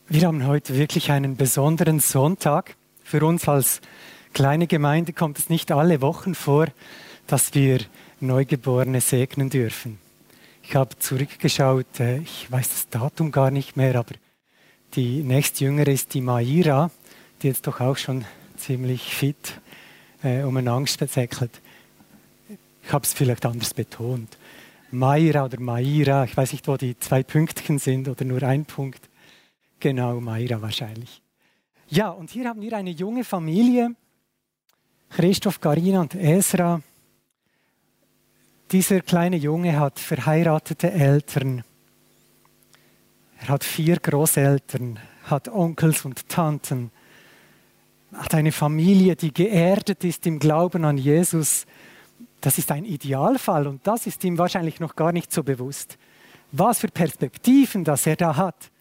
Wir haben heute wirklich einen besonderen Sonntag. Für uns als kleine Gemeinde kommt es nicht alle Wochen vor, dass wir Neugeborene segnen dürfen. Ich habe zurückgeschaut, ich weiß das Datum gar nicht mehr, aber die nächstjüngere ist die Maira, die jetzt doch auch schon ziemlich fit umeinander säckelt. Ich habe es vielleicht anders betont. Maira oder Maira, ich weiß nicht, wo die 2 Pünktchen sind oder nur 1 Punkt. Genau, Maira wahrscheinlich. Ja, und hier haben wir eine junge Familie, Christoph, Carina und Esra. Dieser kleine Junge hat verheiratete Eltern. Er hat 4 Großeltern, hat Onkels und Tanten, hat eine Familie, die geerdet ist im Glauben an Jesus. Das ist ein Idealfall und das ist ihm wahrscheinlich noch gar nicht so bewusst. Was für Perspektiven, das er da hat.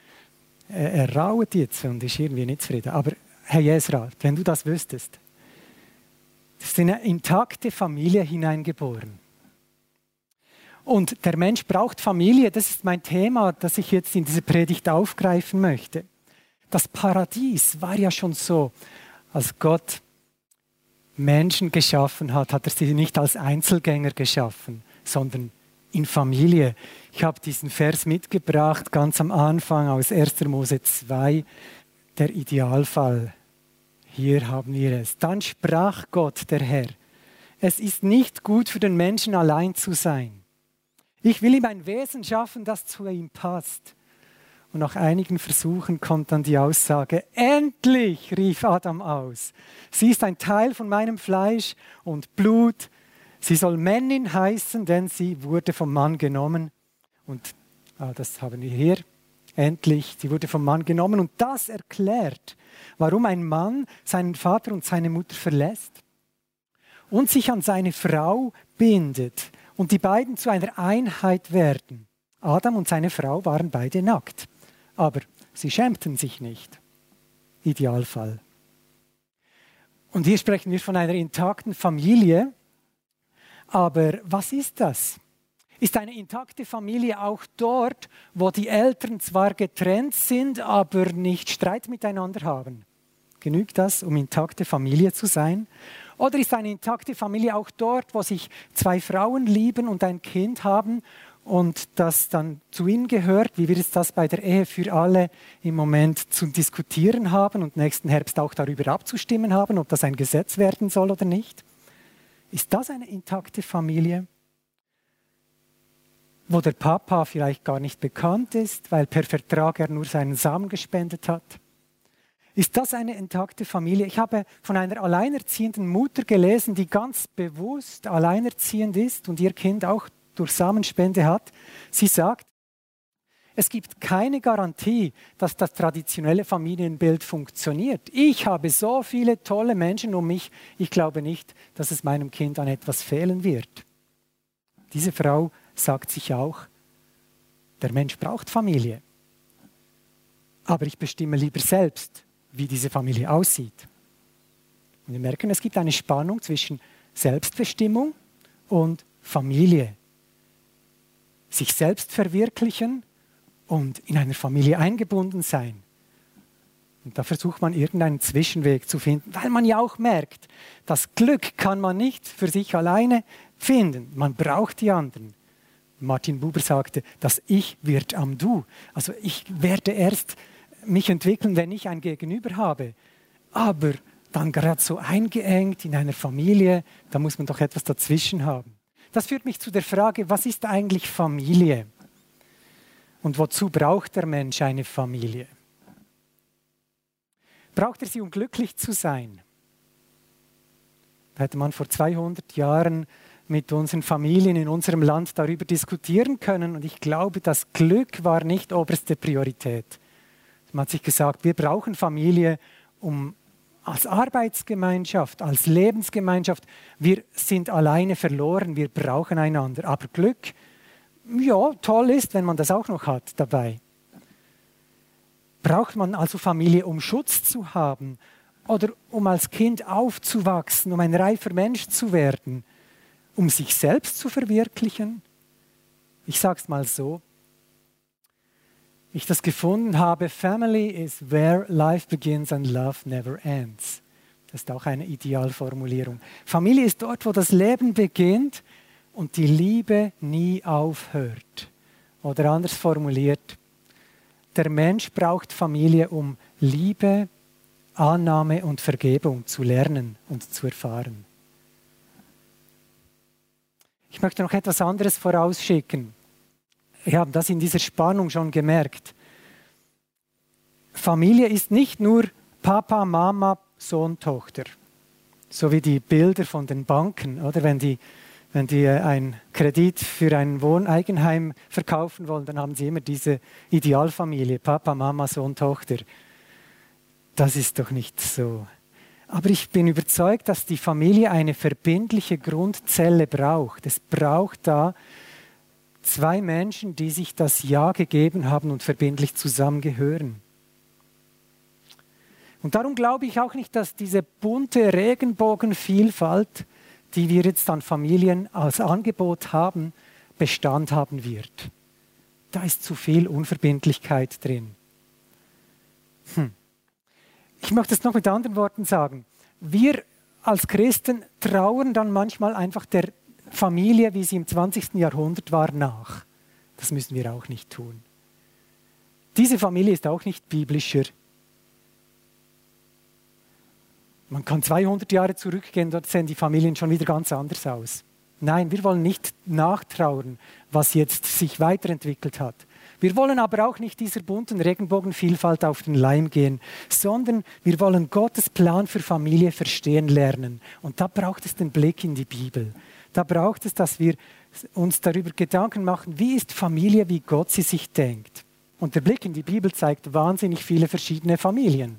Er rauet jetzt und ist irgendwie nicht zufrieden. Aber Herr Esra, wenn du das wüsstest, das ist in eine intakte Familie hineingeboren. Und der Mensch braucht Familie, das ist mein Thema, das ich jetzt in dieser Predigt aufgreifen möchte. Das Paradies war ja schon so, als Gott Menschen geschaffen hat, hat er sie nicht als Einzelgänger geschaffen, sondern in Familie. Ich habe diesen Vers mitgebracht, ganz am Anfang aus 1. Mose 2, der Idealfall. Hier haben wir es. Dann sprach Gott, der Herr, es ist nicht gut für den Menschen allein zu sein. Ich will ihm ein Wesen schaffen, das zu ihm passt. Und nach einigen Versuchen kommt dann die Aussage, endlich, rief Adam aus. Sie ist ein Teil von meinem Fleisch und Blut. Sie soll Männin heißen, denn sie wurde vom Mann genommen. Und das haben wir hier. Endlich, sie wurde vom Mann genommen. Und das erklärt, warum ein Mann seinen Vater und seine Mutter verlässt und sich an seine Frau bindet und die beiden zu einer Einheit werden. Adam und seine Frau waren beide nackt, aber sie schämten sich nicht. Idealfall. Und hier sprechen wir von einer intakten Familie. Aber was ist das? Ist eine intakte Familie auch dort, wo die Eltern zwar getrennt sind, aber nicht Streit miteinander haben? Genügt das, um intakte Familie zu sein? Oder ist eine intakte Familie auch dort, wo sich 2 Frauen lieben und ein Kind haben und das dann zu ihnen gehört, wie wir jetzt das bei der Ehe für alle im Moment zu diskutieren haben und nächsten Herbst auch darüber abzustimmen haben, ob das ein Gesetz werden soll oder nicht? Ist das eine intakte Familie, wo der Papa vielleicht gar nicht bekannt ist, weil per Vertrag er nur seinen Samen gespendet hat? Ist das eine intakte Familie? Ich habe von einer alleinerziehenden Mutter gelesen, die ganz bewusst alleinerziehend ist und ihr Kind auch durch Samenspende hat. Sie sagt, es gibt keine Garantie, dass das traditionelle Familienbild funktioniert. Ich habe so viele tolle Menschen um mich, ich glaube nicht, dass es meinem Kind an etwas fehlen wird. Diese Frau sagt sich auch, der Mensch braucht Familie. Aber ich bestimme lieber selbst, wie diese Familie aussieht. Und wir merken, es gibt eine Spannung zwischen Selbstbestimmung und Familie. Sich selbst verwirklichen und in einer Familie eingebunden sein. Und da versucht man irgendeinen Zwischenweg zu finden, weil man ja auch merkt, das Glück kann man nicht für sich alleine finden. Man braucht die anderen. Martin Buber sagte, das Ich wird am Du. Also ich werde erst mich entwickeln, wenn ich ein Gegenüber habe. Aber dann gerade so eingeengt in einer Familie, da muss man doch etwas dazwischen haben. Das führt mich zu der Frage, was ist eigentlich Familie? Und wozu braucht der Mensch eine Familie? Braucht er sie, um glücklich zu sein? Da hätte man vor 200 Jahren mit unseren Familien in unserem Land darüber diskutieren können. Und ich glaube, das Glück war nicht oberste Priorität. Man hat sich gesagt, wir brauchen Familie, um als Arbeitsgemeinschaft, als Lebensgemeinschaft, wir sind alleine verloren, wir brauchen einander. Aber Glück, ja, toll ist, wenn man das auch noch hat dabei. Braucht man also Familie, um Schutz zu haben oder um als Kind aufzuwachsen, um ein reifer Mensch zu werden, um sich selbst zu verwirklichen? Ich sage es mal so, ich das gefunden habe, Family is where life begins and love never ends. Das ist auch eine Idealformulierung. Familie ist dort, wo das Leben beginnt und die Liebe nie aufhört. Oder anders formuliert, der Mensch braucht Familie, um Liebe, Annahme und Vergebung zu lernen und zu erfahren. Ich möchte noch etwas anderes vorausschicken. Wir haben das in dieser Spannung schon gemerkt. Familie ist nicht nur Papa, Mama, Sohn, Tochter. So wie die Bilder von den Banken, oder? Wenn die einen Kredit für ein Wohneigenheim verkaufen wollen, dann haben sie immer diese Idealfamilie, Papa, Mama, Sohn, Tochter. Das ist doch nicht so. Aber ich bin überzeugt, dass die Familie eine verbindliche Grundzelle braucht. Es braucht da zwei Menschen, die sich das Ja gegeben haben und verbindlich zusammengehören. Und darum glaube ich auch nicht, dass diese bunte Regenbogenvielfalt, die wir jetzt an Familien als Angebot haben, Bestand haben wird. Da ist zu viel Unverbindlichkeit drin. Ich möchte es noch mit anderen Worten sagen. Wir als Christen trauern dann manchmal einfach der Familie, wie sie im 20. Jahrhundert war, nach. Das müssen wir auch nicht tun. Diese Familie ist auch nicht biblischer. Man kann 200 Jahre zurückgehen, dort sehen die Familien schon wieder ganz anders aus. Nein, wir wollen nicht nachtrauern, was jetzt sich weiterentwickelt hat. Wir wollen aber auch nicht dieser bunten Regenbogenvielfalt auf den Leim gehen, sondern wir wollen Gottes Plan für Familie verstehen lernen. Und da braucht es den Blick in die Bibel. Da braucht es, dass wir uns darüber Gedanken machen, wie ist Familie, wie Gott sie sich denkt. Und der Blick in die Bibel zeigt wahnsinnig viele verschiedene Familien.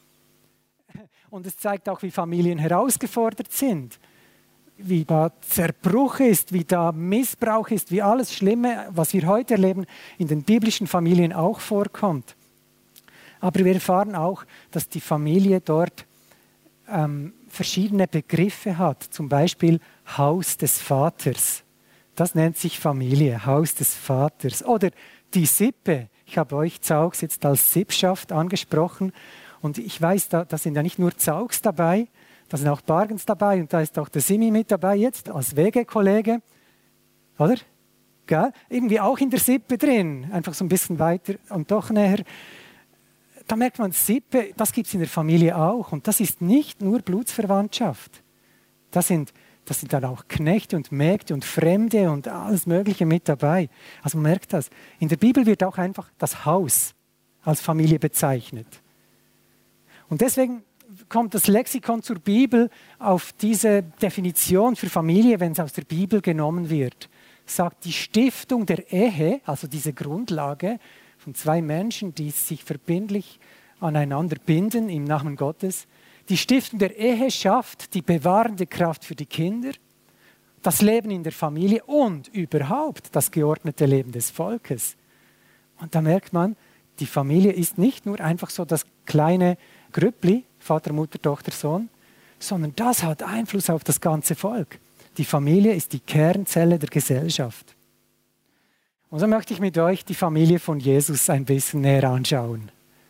Und es zeigt auch, wie Familien herausgefordert sind, wie da Zerbruch ist, wie da Missbrauch ist, wie alles Schlimme, was wir heute erleben, in den biblischen Familien auch vorkommt. Aber wir erfahren auch, dass die Familie dort verschiedene Begriffe hat, zum Beispiel Haus des Vaters. Das nennt sich Familie, Haus des Vaters. Oder die Sippe. Ich habe euch Zaugs jetzt als Sippschaft angesprochen. Und ich weiß, da sind ja nicht nur Zaugs dabei, da sind auch Bargens dabei und da ist auch der Simi mit dabei jetzt als Wegekollege. Oder? Gell? Irgendwie auch in der Sippe drin, einfach so ein bisschen weiter und doch näher. Da merkt man, Sippe, das gibt es in der Familie auch. Und das ist nicht nur Blutsverwandtschaft. Das sind dann auch Knechte und Mägde und Fremde und alles Mögliche mit dabei. Also man merkt das. In der Bibel wird auch einfach das Haus als Familie bezeichnet. Und deswegen kommt das Lexikon zur Bibel auf diese Definition für Familie, wenn es aus der Bibel genommen wird. Sagt, die Stiftung der Ehe, also diese Grundlage von zwei Menschen, die sich verbindlich aneinander binden im Namen Gottes, die Stiftung der Ehe schafft die bewahrende Kraft für die Kinder, das Leben in der Familie und überhaupt das geordnete Leben des Volkes. Und da merkt man, die Familie ist nicht nur einfach so das kleine Grüppli, Vater, Mutter, Tochter, Sohn, sondern das hat Einfluss auf das ganze Volk. Die Familie ist die Kernzelle der Gesellschaft. Und so möchte ich mit euch die Familie von Jesus ein bisschen näher anschauen.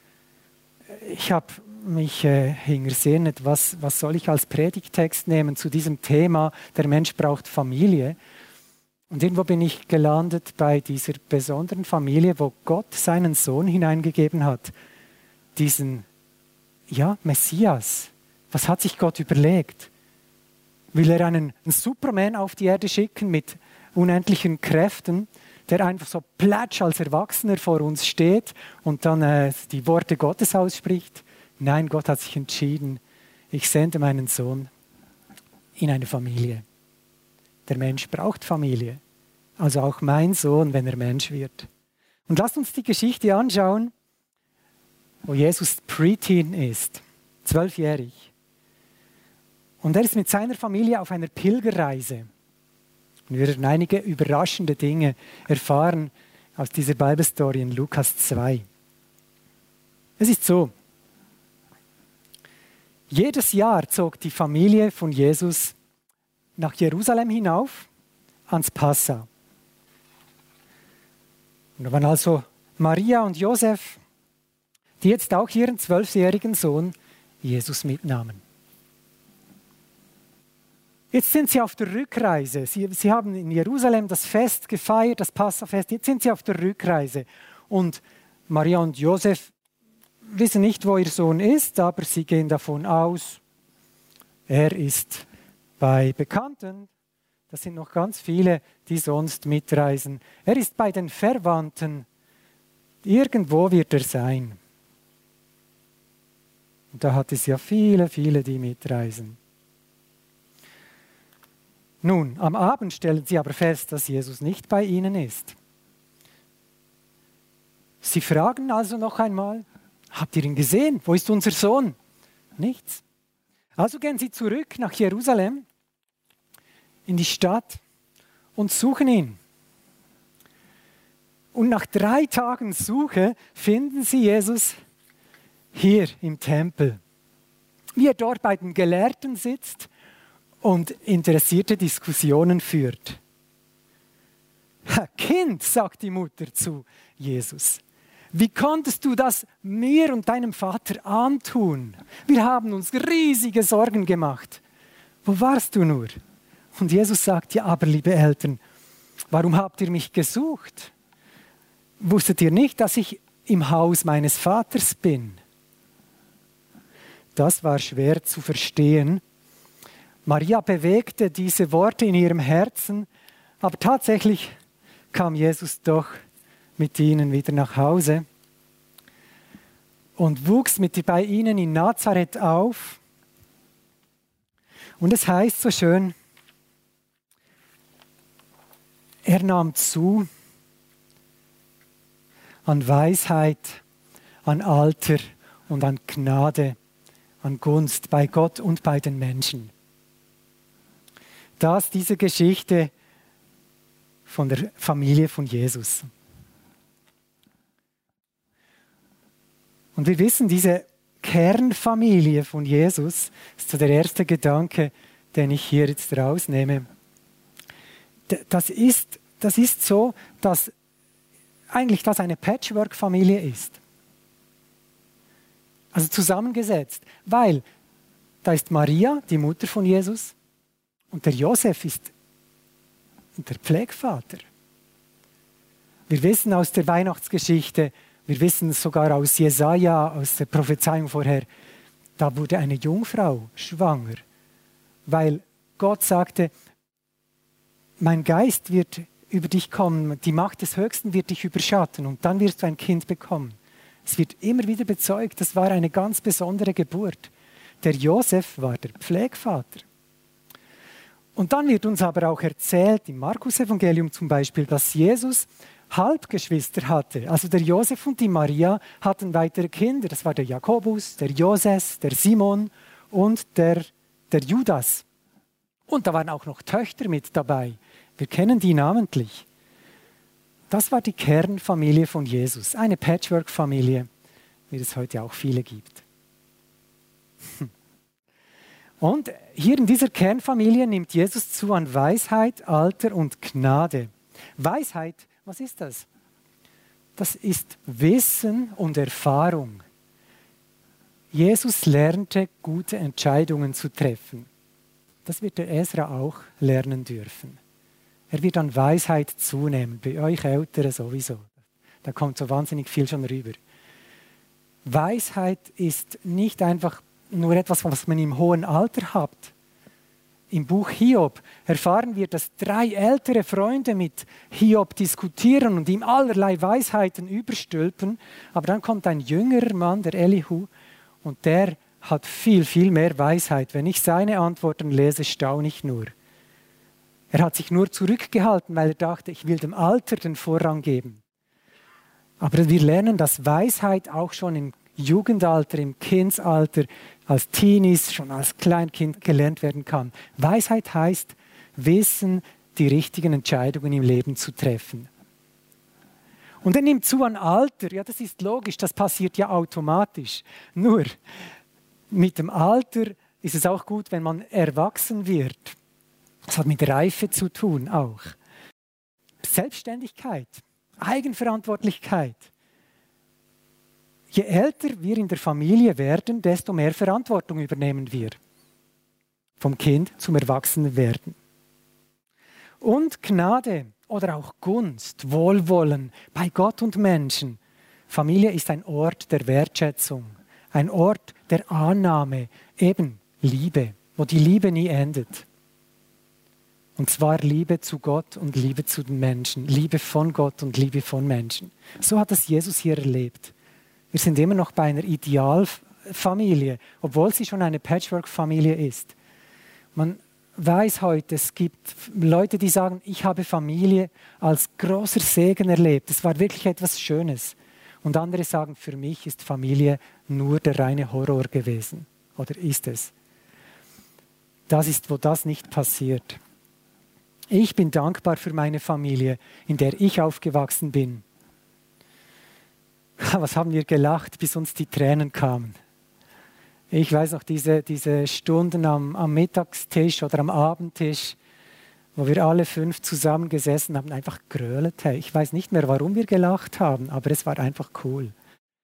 Ich habe mich hingersehnt, was soll ich als Predigttext nehmen zu diesem Thema, der Mensch braucht Familie. Und irgendwo bin ich gelandet bei dieser besonderen Familie, wo Gott seinen Sohn hineingegeben hat, diesen Messias. Was hat sich Gott überlegt? Will er einen Superman auf die Erde schicken mit unendlichen Kräften, der einfach so platsch als Erwachsener vor uns steht und dann die Worte Gottes ausspricht? Nein, Gott hat sich entschieden, ich sende meinen Sohn in eine Familie. Der Mensch braucht Familie, also auch mein Sohn, wenn er Mensch wird. Und lasst uns die Geschichte anschauen, wo Jesus Preteen ist, 12-jährig. Und er ist mit seiner Familie auf einer Pilgerreise. Und wir werden einige überraschende Dinge erfahren aus dieser Bibelstory in Lukas 2. Es ist so, jedes Jahr zog die Familie von Jesus nach Jerusalem hinauf, ans Passa. Und da waren also Maria und Josef, die jetzt auch ihren 12-jährigen Sohn Jesus mitnahmen. Jetzt sind sie auf der Rückreise. Sie haben in Jerusalem das Fest gefeiert, das Passafest. Jetzt sind sie auf der Rückreise. Und Maria und Josef wissen nicht, wo ihr Sohn ist, aber sie gehen davon aus, er ist bei Bekannten. Das sind noch ganz viele, die sonst mitreisen. Er ist bei den Verwandten. Irgendwo wird er sein. Und da hat es ja viele, viele, die mitreisen. Nun, am Abend stellen sie aber fest, dass Jesus nicht bei ihnen ist. Sie fragen also noch einmal, habt ihr ihn gesehen? Wo ist unser Sohn? Nichts. Also gehen sie zurück nach Jerusalem, in die Stadt und suchen ihn. Und nach 3 Tagen Suche finden sie Jesus hier im Tempel, wie er dort bei den Gelehrten sitzt und interessierte Diskussionen führt. Kind, sagt die Mutter zu Jesus, wie konntest du das mir und deinem Vater antun? Wir haben uns riesige Sorgen gemacht. Wo warst du nur? Und Jesus sagt, ja, aber liebe Eltern, warum habt ihr mich gesucht? Wusstet ihr nicht, dass ich im Haus meines Vaters bin? Das war schwer zu verstehen. Maria bewegte diese Worte in ihrem Herzen, aber tatsächlich kam Jesus doch mit ihnen wieder nach Hause und wuchs bei ihnen in Nazareth auf. Und es heißt so schön, er nahm zu an Weisheit, an Alter und an Gnade, an Gunst bei Gott und bei den Menschen. Das ist diese Geschichte von der Familie von Jesus. Und wir wissen, diese Kernfamilie von Jesus, ist so der erste Gedanke, den ich hier jetzt rausnehme. Das ist so, dass eigentlich das eine Patchwork-Familie ist. Also zusammengesetzt, weil da ist Maria, die Mutter von Jesus, und der Josef ist der Pflegevater. Wir wissen aus der Weihnachtsgeschichte, wir wissen es sogar aus Jesaja, aus der Prophezeiung vorher, da wurde eine Jungfrau schwanger, weil Gott sagte, mein Geist wird über dich kommen, die Macht des Höchsten wird dich überschatten und dann wirst du ein Kind bekommen. Es wird immer wieder bezeugt, das war eine ganz besondere Geburt. Der Josef war der Pflegevater. Und dann wird uns aber auch erzählt, im Markus-Evangelium zum Beispiel, dass Jesus Halbgeschwister hatte. Also der Josef und die Maria hatten weitere Kinder. Das war der Jakobus, der Joses, der Simon und der Judas. Und da waren auch noch Töchter mit dabei. Wir kennen die namentlich. Das war die Kernfamilie von Jesus. Eine Patchwork-Familie, wie es heute auch viele gibt. Und hier in dieser Kernfamilie nimmt Jesus zu an Weisheit, Alter und Gnade. Weisheit, was ist das? Das ist Wissen und Erfahrung. Jesus lernte, gute Entscheidungen zu treffen. Das wird der Esra auch lernen dürfen. Er wird an Weisheit zunehmen, bei euch Älteren sowieso. Da kommt so wahnsinnig viel schon rüber. Weisheit ist nicht einfach nur etwas, was man im hohen Alter hat. Im Buch Hiob erfahren wir, dass 3 ältere Freunde mit Hiob diskutieren und ihm allerlei Weisheiten überstülpen. Aber dann kommt ein jüngerer Mann, der Elihu, und der hat viel, viel mehr Weisheit. Wenn ich seine Antworten lese, staune ich nur. Er hat sich nur zurückgehalten, weil er dachte, ich will dem Alter den Vorrang geben. Aber wir lernen, dass Weisheit auch schon im Jugendalter, im Kindsalter, als Teenies, schon als Kleinkind gelernt werden kann. Weisheit heißt, Wissen, die richtigen Entscheidungen im Leben zu treffen. Und er nimmt zu an Alter. Ja, das ist logisch, das passiert ja automatisch. Nur, mit dem Alter ist es auch gut, wenn man erwachsen wird. Das hat mit Reife zu tun auch. Selbstständigkeit, Eigenverantwortlichkeit. Je älter wir in der Familie werden, desto mehr Verantwortung übernehmen wir. Vom Kind zum Erwachsenenwerden. Und Gnade oder auch Gunst, Wohlwollen bei Gott und Menschen. Familie ist ein Ort der Wertschätzung, ein Ort der Annahme, eben Liebe, wo die Liebe nie endet. Und zwar Liebe zu Gott und Liebe zu den Menschen, Liebe von Gott und Liebe von Menschen. So hat das Jesus hier erlebt. Wir sind immer noch bei einer Idealfamilie, obwohl sie schon eine Patchwork-Familie ist. Man weiß heute, es gibt Leute, die sagen, ich habe Familie als großer Segen erlebt. Es war wirklich etwas Schönes. Und andere sagen, für mich ist Familie nur der reine Horror gewesen. Oder ist es? Das ist, wo das nicht passiert. Ich bin dankbar für meine Familie, in der ich aufgewachsen bin. Was haben wir gelacht, bis uns die Tränen kamen. Ich weiß noch, diese Stunden am Mittagstisch oder am Abendtisch, wo wir alle 5 zusammengesessen haben, einfach grölt. Hey, ich weiß nicht mehr, warum wir gelacht haben, aber es war einfach cool.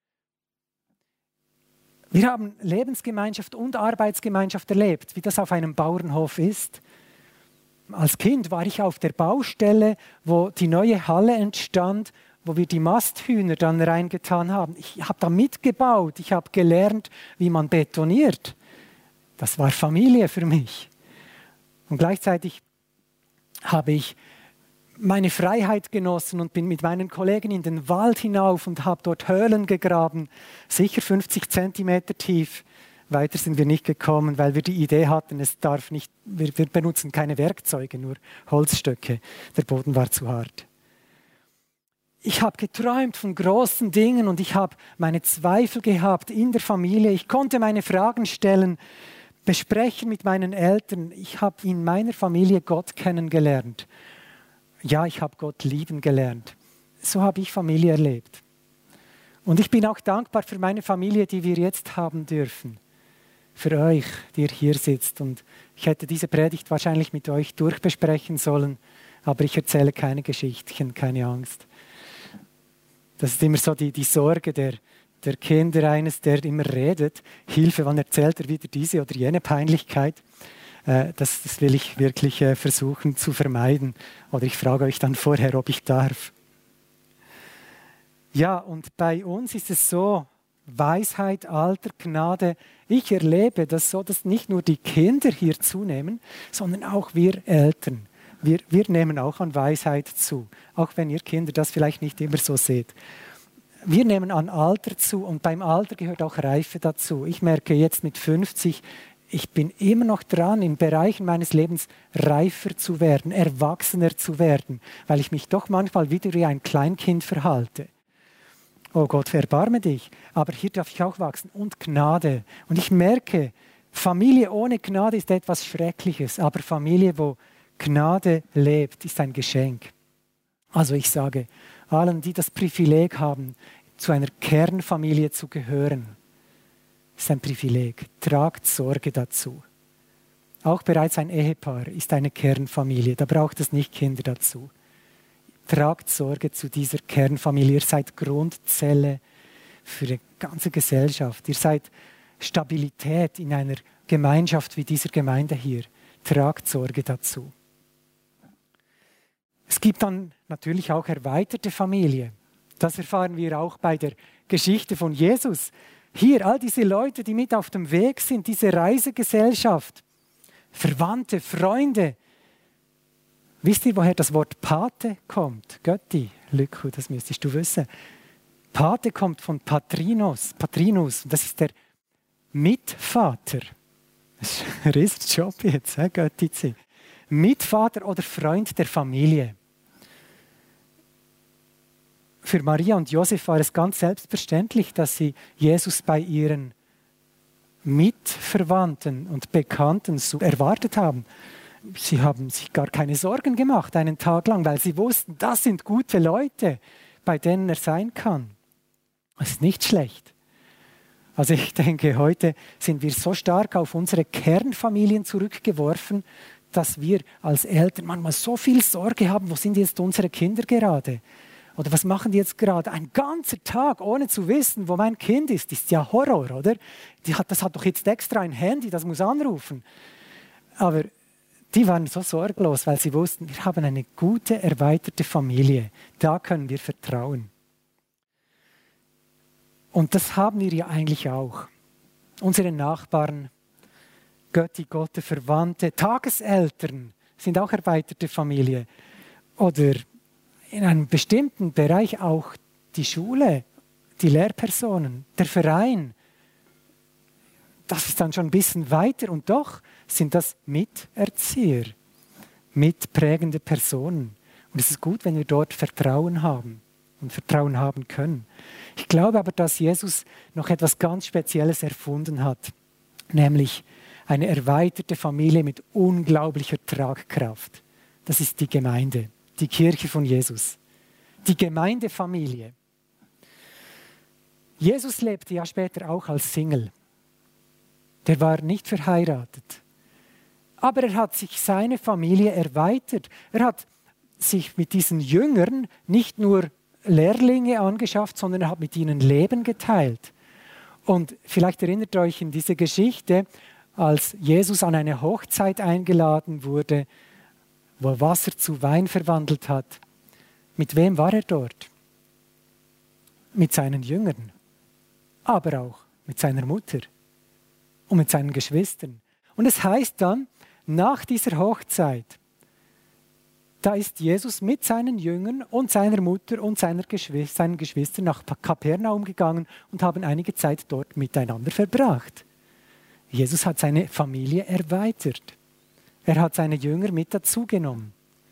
Wir haben Lebensgemeinschaft und Arbeitsgemeinschaft erlebt, wie das auf einem Bauernhof ist. Als Kind war ich auf der Baustelle, wo die neue Halle entstand, wo wir die Masthühner dann reingetan haben. Ich habe da mitgebaut, ich habe gelernt, wie man betoniert. Das war Familie für mich. Und gleichzeitig habe ich meine Freiheit genossen und bin mit meinen Kollegen in den Wald hinauf und habe dort Höhlen gegraben, sicher 50 Zentimeter tief. Weiter sind wir nicht gekommen, weil wir die Idee hatten, wir benutzen keine Werkzeuge, nur Holzstöcke. Der Boden war zu hart. Ich habe geträumt von großen Dingen und ich habe meine Zweifel gehabt in der Familie. Ich konnte meine Fragen stellen, besprechen mit meinen Eltern. Ich habe in meiner Familie Gott kennengelernt. Ja, ich habe Gott lieben gelernt. So habe ich Familie erlebt. Und ich bin auch dankbar für meine Familie, die wir jetzt haben dürfen. Für euch, die ihr hier sitzt. Und ich hätte diese Predigt wahrscheinlich mit euch durchbesprechen sollen, aber ich erzähle keine Geschichtchen, keine Angst. Das ist immer so die Sorge der Kinder eines, der immer redet. Hilfe, wann erzählt er wieder diese oder jene Peinlichkeit? Das will ich wirklich versuchen zu vermeiden. Oder ich frage euch dann vorher, ob ich darf. Ja, und bei uns ist es so, Weisheit, Alter, Gnade. Ich erlebe das so, dass nicht nur die Kinder hier zunehmen, sondern auch wir Eltern. Wir nehmen auch an Weisheit zu, auch wenn ihr Kinder das vielleicht nicht immer so seht. Wir nehmen an Alter zu und beim Alter gehört auch Reife dazu. Ich merke jetzt mit 50, ich bin immer noch dran, in Bereichen meines Lebens reifer zu werden, erwachsener zu werden, weil ich mich doch manchmal wieder wie ein Kleinkind verhalte. Oh Gott, erbarme dich. Aber hier darf ich auch wachsen. Und Gnade. Und ich merke, Familie ohne Gnade ist etwas Schreckliches, aber Familie, wo Gnade lebt, ist ein Geschenk. Also ich sage, allen, die das Privileg haben, zu einer Kernfamilie zu gehören, ist ein Privileg. Tragt Sorge dazu. Auch bereits ein Ehepaar ist eine Kernfamilie, da braucht es nicht Kinder dazu. Tragt Sorge zu dieser Kernfamilie. Ihr seid Grundzelle für die ganze Gesellschaft. Ihr seid Stabilität in einer Gemeinschaft wie dieser Gemeinde hier. Tragt Sorge dazu. Es gibt dann natürlich auch erweiterte Familie. Das erfahren wir auch bei der Geschichte von Jesus. Hier, all diese Leute, die mit auf dem Weg sind, diese Reisegesellschaft, Verwandte, Freunde. Wisst ihr, woher das Wort Pate kommt? Götti, Lücku, das müsstest du wissen. Pate kommt von Patrinus, und das ist der Mitvater. Das ist ein Riesenjob jetzt, Götti zu sein. Mitvater oder Freund der Familie. Für Maria und Josef war es ganz selbstverständlich, dass sie Jesus bei ihren Mitverwandten und Bekannten so erwartet haben. Sie haben sich gar keine Sorgen gemacht einen Tag lang, weil sie wussten, das sind gute Leute, bei denen er sein kann. Das ist nicht schlecht. Also ich denke, heute sind wir so stark auf unsere Kernfamilien zurückgeworfen, dass wir als Eltern manchmal so viel Sorge haben, wo sind jetzt unsere Kinder gerade? Oder was machen die jetzt gerade? Ein ganzer Tag, ohne zu wissen, wo mein Kind ist ja Horror, oder? Das hat doch jetzt extra ein Handy, das muss anrufen. Aber die waren so sorglos, weil sie wussten, wir haben eine gute, erweiterte Familie. Da können wir vertrauen. Und das haben wir ja eigentlich auch. Unsere Nachbarn, Götti, Gotte, Verwandte, Tageseltern sind auch erweiterte Familie. Oder in einem bestimmten Bereich auch die Schule, die Lehrpersonen, der Verein. Das ist dann schon ein bisschen weiter und doch sind das Miterzieher, mitprägende Personen. Und es ist gut, wenn wir dort Vertrauen haben und Vertrauen haben können. Ich glaube aber, dass Jesus noch etwas ganz Spezielles erfunden hat, nämlich eine erweiterte Familie mit unglaublicher Tragkraft. Das ist die Gemeinde. Die Kirche von Jesus, die Gemeindefamilie. Jesus lebte ja später auch als Single. Der war nicht verheiratet. Aber er hat sich seine Familie erweitert. Er hat sich mit diesen Jüngern nicht nur Lehrlinge angeschafft, sondern er hat mit ihnen Leben geteilt. Und vielleicht erinnert ihr euch in diese Geschichte, als Jesus an eine Hochzeit eingeladen wurde, wo er Wasser zu Wein verwandelt hat. Mit wem war er dort? Mit seinen Jüngern, aber auch mit seiner Mutter und mit seinen Geschwistern. Und es heißt dann, nach dieser Hochzeit, da ist Jesus mit seinen Jüngern und seiner Mutter und seinen Geschwistern nach Kapernaum gegangen und haben einige Zeit dort miteinander verbracht. Jesus hat seine Familie erweitert. Er hat seine Jünger mit dazugenommen.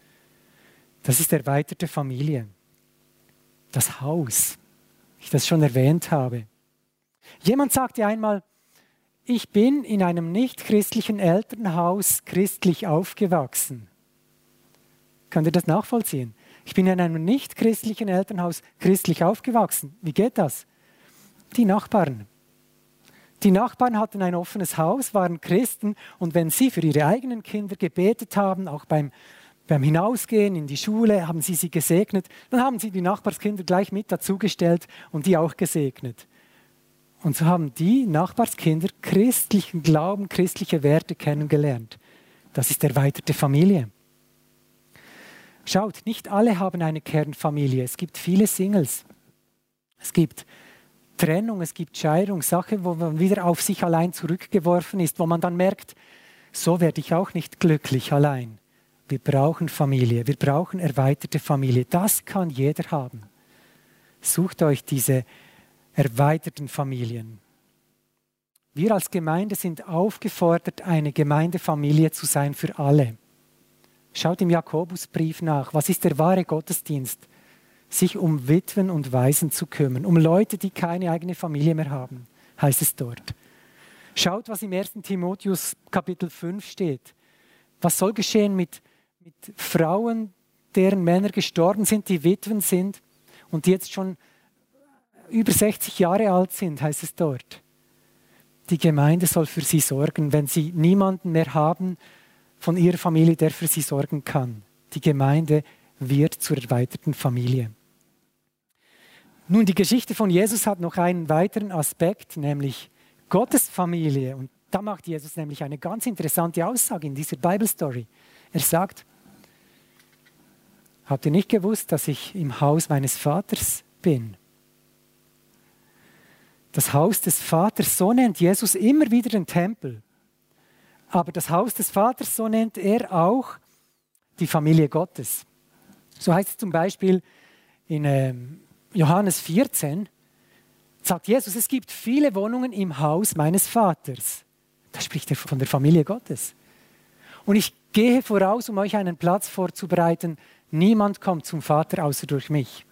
Das ist erweiterte Familie. Das Haus, wie ich das schon erwähnt habe. Jemand sagte einmal, ich bin in einem nicht-christlichen Elternhaus christlich aufgewachsen. Könnt ihr das nachvollziehen? Ich bin in einem nicht-christlichen Elternhaus christlich aufgewachsen. Wie geht das? Die Nachbarn. Die Nachbarn hatten ein offenes Haus, waren Christen und wenn sie für ihre eigenen Kinder gebetet haben, auch beim Hinausgehen in die Schule, haben sie gesegnet, dann haben sie die Nachbarskinder gleich mit dazugestellt und die auch gesegnet. Und so haben die Nachbarskinder christlichen Glauben, christliche Werte kennengelernt. Das ist erweiterte Familie. Schaut, nicht alle haben eine Kernfamilie. Es gibt viele Singles. Es gibt Trennung, es gibt Scheidung, Sachen, wo man wieder auf sich allein zurückgeworfen ist, wo man dann merkt, so werde ich auch nicht glücklich allein. Wir brauchen Familie, wir brauchen erweiterte Familie. Das kann jeder haben. Sucht euch diese erweiterten Familien. Wir als Gemeinde sind aufgefordert, eine Gemeindefamilie zu sein für alle. Schaut im Jakobusbrief nach, was ist der wahre Gottesdienst? Sich um Witwen und Waisen zu kümmern, um Leute, die keine eigene Familie mehr haben, heißt es dort. Schaut, was im 1. Timotheus Kapitel 5 steht. Was soll geschehen mit Frauen, deren Männer gestorben sind, die Witwen sind und die jetzt schon über 60 Jahre alt sind, heißt es dort. Die Gemeinde soll für sie sorgen, wenn sie niemanden mehr haben von ihrer Familie, der für sie sorgen kann. Die Gemeinde wird zur erweiterten Familie. Nun, die Geschichte von Jesus hat noch einen weiteren Aspekt, nämlich Gottes Familie. Und da macht Jesus nämlich eine ganz interessante Aussage in dieser Bible-Story. Er sagt, habt ihr nicht gewusst, dass ich im Haus meines Vaters bin? Das Haus des Vaters, so nennt Jesus immer wieder den Tempel. Aber das Haus des Vaters, so nennt er auch die Familie Gottes. So heißt es zum Beispiel in Johannes 14, sagt Jesus, es gibt viele Wohnungen im Haus meines Vaters. Da spricht er von der Familie Gottes. Und ich gehe voraus, um euch einen Platz vorzubereiten. Niemand kommt zum Vater außer durch mich.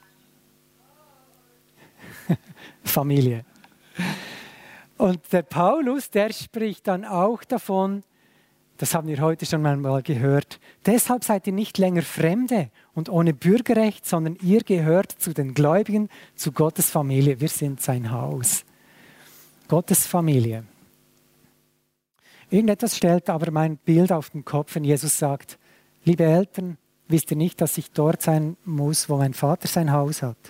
Familie. Und der Paulus, der spricht dann auch davon, das haben wir heute schon einmal gehört, deshalb seid ihr nicht länger Fremde und ohne Bürgerrecht, sondern ihr gehört zu den Gläubigen, zu Gottes Familie. Wir sind sein Haus. Gottes Familie. Irgendetwas stellt aber mein Bild auf den Kopf, wenn Jesus sagt, liebe Eltern, Wisst ihr nicht, dass ich dort sein muss, wo mein Vater sein Haus hat?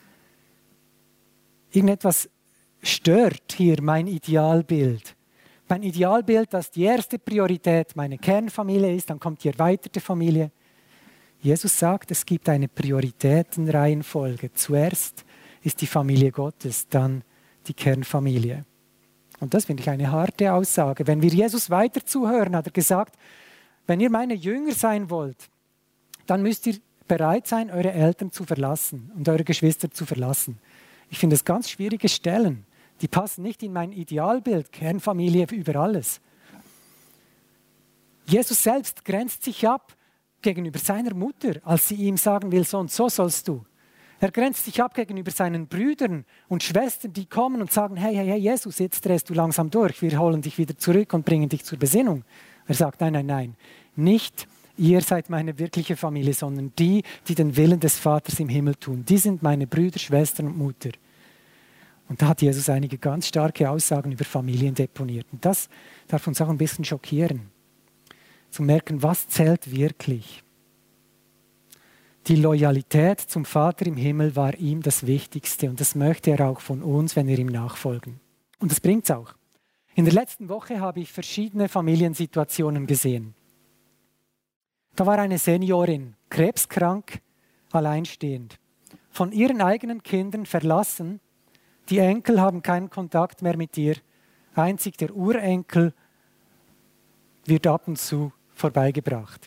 Irgendetwas stört hier mein Idealbild. Mein Idealbild, dass die erste Priorität meine Kernfamilie ist, dann kommt die erweiterte Familie. Jesus sagt, es gibt eine Prioritätenreihenfolge. Zuerst ist die Familie Gottes, dann die Kernfamilie. Und das finde ich eine harte Aussage. Wenn wir Jesus weiter zuhören, hat er gesagt, wenn ihr meine Jünger sein wollt, dann müsst ihr bereit sein, eure Eltern zu verlassen und eure Geschwister zu verlassen. Ich finde das ganz schwierige Stellen. Die passen nicht in mein Idealbild, Kernfamilie über alles. Jesus selbst grenzt sich ab gegenüber seiner Mutter, als sie ihm sagen will, so und so sollst du. Er grenzt sich ab gegenüber seinen Brüdern und Schwestern, die kommen und sagen, hey, hey, hey, Jesus, jetzt drehst du langsam durch, wir holen dich wieder zurück und bringen dich zur Besinnung. Er sagt, nein, nein, nein, nicht ihr seid meine wirkliche Familie, sondern die, die den Willen des Vaters im Himmel tun. Die sind meine Brüder, Schwestern und Mutter. Und da hat Jesus einige ganz starke Aussagen über Familien deponiert. Und das darf uns auch ein bisschen schockieren, zu merken, was zählt wirklich. Die Loyalität zum Vater im Himmel war ihm das Wichtigste und das möchte er auch von uns, wenn wir ihm nachfolgen. Und das bringt es auch. In der letzten Woche habe ich verschiedene Familiensituationen gesehen. Da war eine Seniorin, krebskrank, alleinstehend, von ihren eigenen Kindern verlassen. Die Enkel haben keinen Kontakt mehr mit ihr. Einzig der Urenkel wird ab und zu vorbeigebracht.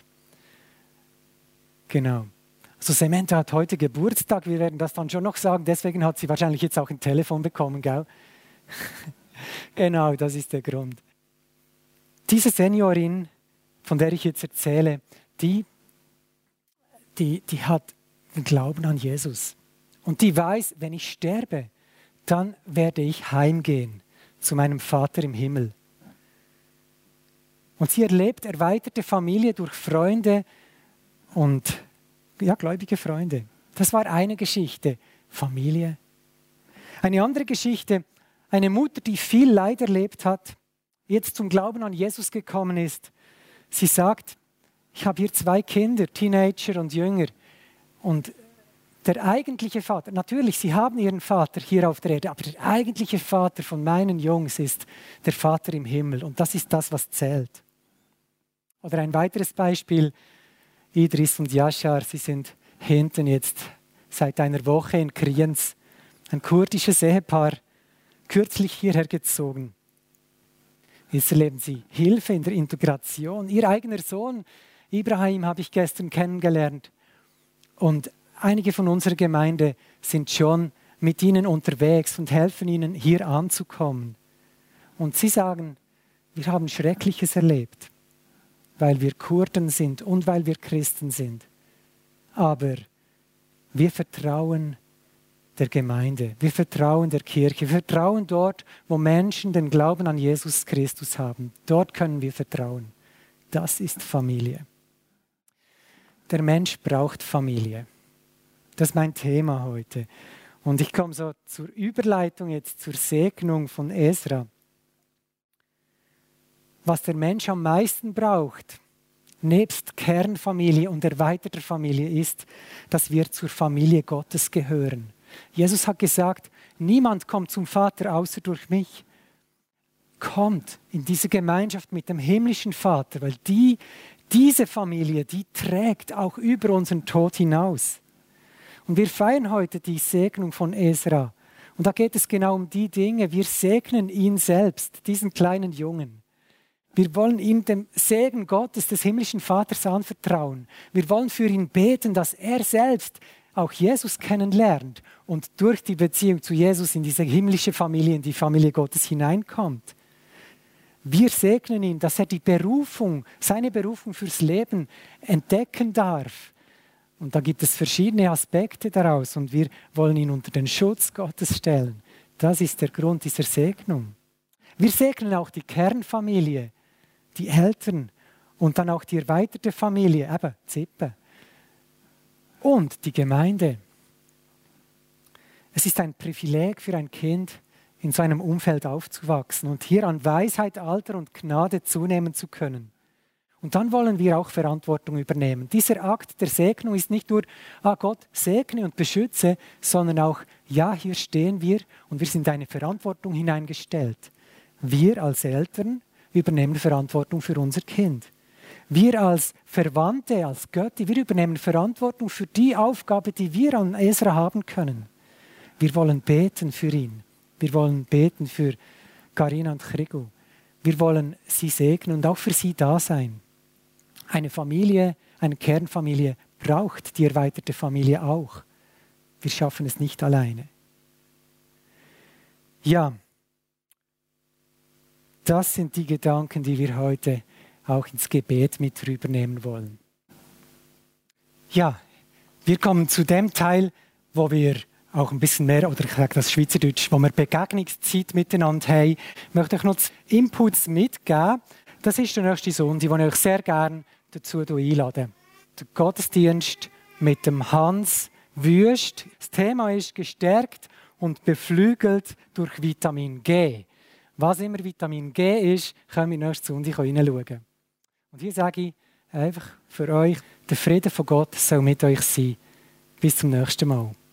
Genau. Also Samantha hat heute Geburtstag, wir werden das dann schon noch sagen, deswegen hat sie wahrscheinlich jetzt auch ein Telefon bekommen, gell? Genau, das ist der Grund. Diese Seniorin, von der ich jetzt erzähle, die hat den Glauben an Jesus. Und die weiß, wenn ich sterbe, dann werde ich heimgehen zu meinem Vater im Himmel. Und sie erlebt erweiterte Familie durch Freunde und gläubige Freunde. Das war eine Geschichte, Familie. Eine andere Geschichte, eine Mutter, die viel Leid erlebt hat, jetzt zum Glauben an Jesus gekommen ist. Sie sagt, ich habe hier 2 Kinder, Teenager und Jünger. Und der eigentliche Vater, natürlich, sie haben ihren Vater hier auf der Erde, aber der eigentliche Vater von meinen Jungs ist der Vater im Himmel. Und das ist das, was zählt. Oder ein weiteres Beispiel, Idris und Yashar, sie sind hinten jetzt seit einer Woche in Kriens, ein kurdisches Ehepaar, kürzlich hierher gezogen. Jetzt erleben sie Hilfe in der Integration. Ihr eigener Sohn, Ibrahim, habe ich gestern kennengelernt. Und einige von unserer Gemeinde sind schon mit ihnen unterwegs und helfen ihnen, hier anzukommen. Und sie sagen, wir haben Schreckliches erlebt, weil wir Kurden sind und weil wir Christen sind. Aber wir vertrauen der Gemeinde, wir vertrauen der Kirche, wir vertrauen dort, wo Menschen den Glauben an Jesus Christus haben. Dort können wir vertrauen. Das ist Familie. Der Mensch braucht Familie. Das ist mein Thema heute. Und ich komme so zur Überleitung jetzt zur Segnung von Esra. Was der Mensch am meisten braucht, nebst Kernfamilie und erweiterter Familie, ist, dass wir zur Familie Gottes gehören. Jesus hat gesagt, niemand kommt zum Vater außer durch mich. Kommt in diese Gemeinschaft mit dem himmlischen Vater, weil diese Familie, die trägt auch über unseren Tod hinaus. Und wir feiern heute die Segnung von Esra. Und da geht es genau um die Dinge. Wir segnen ihn selbst, diesen kleinen Jungen. Wir wollen ihm dem Segen Gottes, des himmlischen Vaters anvertrauen. Wir wollen für ihn beten, dass er selbst auch Jesus kennenlernt und durch die Beziehung zu Jesus in diese himmlische Familie, in die Familie Gottes hineinkommt. Wir segnen ihn, dass er die Berufung, seine Berufung fürs Leben entdecken darf. Und da gibt es verschiedene Aspekte daraus und wir wollen ihn unter den Schutz Gottes stellen. Das ist der Grund dieser Segnung. Wir segnen auch die Kernfamilie, die Eltern und dann auch die erweiterte Familie, eben Zippe. Und die Gemeinde. Es ist ein Privileg für ein Kind, in so einem Umfeld aufzuwachsen und hier an Weisheit, Alter und Gnade zunehmen zu können. Und dann wollen wir auch Verantwortung übernehmen. Dieser Akt der Segnung ist nicht nur, Gott segne und beschütze, sondern auch, ja, hier stehen wir und wir sind in eine Verantwortung hineingestellt. Wir als Eltern übernehmen Verantwortung für unser Kind. Wir als Verwandte, als Götti, wir übernehmen Verantwortung für die Aufgabe, die wir an Esra haben können. Wir wollen beten für ihn. Wir wollen beten für Carina und Krigu. Wir wollen sie segnen und auch für sie da sein. Eine Familie, eine Kernfamilie braucht die erweiterte Familie auch. Wir schaffen es nicht alleine. Ja, das sind die Gedanken, die wir heute auch ins Gebet mit rübernehmen wollen. Ja, wir kommen zu dem Teil, wo wir auch ein bisschen mehr, oder ich sage das Schweizerdeutsch, wo wir Begegnungszeit miteinander haben. Ich möchte euch noch Inputs mitgeben. Das ist der nächste Sonntag, den ich euch sehr gerne dazu einlade. Der Gottesdienst mit dem Hans Wüst. Das Thema ist gestärkt und beflügelt durch Vitamin G. Was immer Vitamin G ist, können wir nächsten Sonntag hineinschauen. Und hier sage ich einfach für euch, der Friede von Gott soll mit euch sein. Bis zum nächsten Mal.